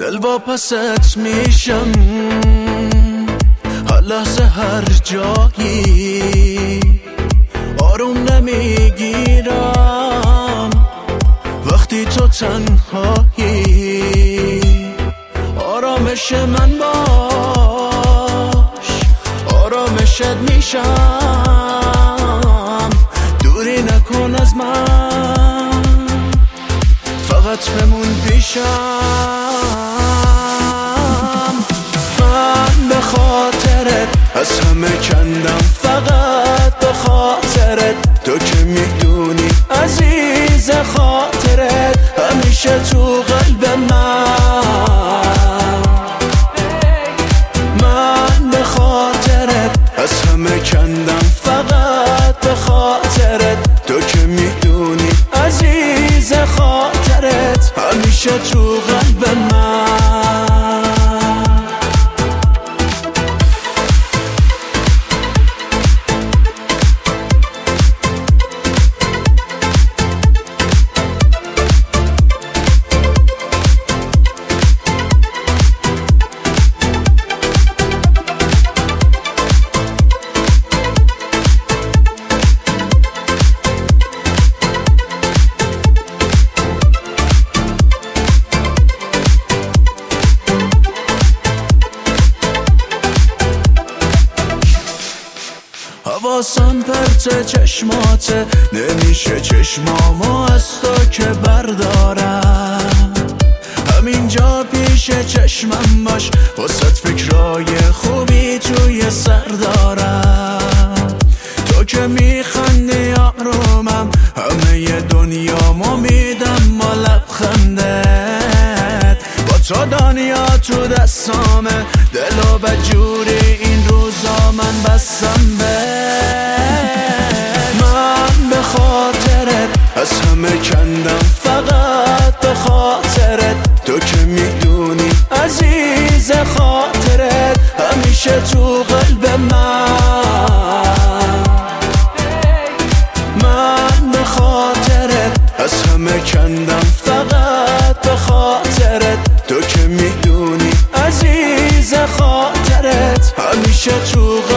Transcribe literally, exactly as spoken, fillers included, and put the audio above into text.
دل واپست میشم هر لحظه هر جایی، آروم نمیگیرم وقتی تو تنهایی. آرامش من باش، آرامشت میشم، دوری نکن از من، فقط بمون پیشم. من به خاطرت از همه کندم، فقط به خاطرت، تو که میدونی عزیز خاطرت همیشه تو قلب من. من به خاطرت از همه کندم، فقط به خاطرت، تو که میدونی عزیز خاطرت همیشه تو قلب من. حواسم پرت چشماته، نمیشه چشمامو از تو که بردارم. همینجا پیش چشمم باش، واسه فکرای خوبی توی سر دارم. تو که میخندی آرومم، همه دنیامو میدم با لبخندت. با تو دنیا تو دستامه، دل و بدجوری این روزا من بستم به. من به خاطرت از همه کندم، فقط به خاطرت، تو که میدونی عزیز خاطرت همیشه تو قلب من. من به خاطرت از همه کندم، فقط به خاطرت، تو که میدونی عزیز خاطرت همیشه تو قلب من.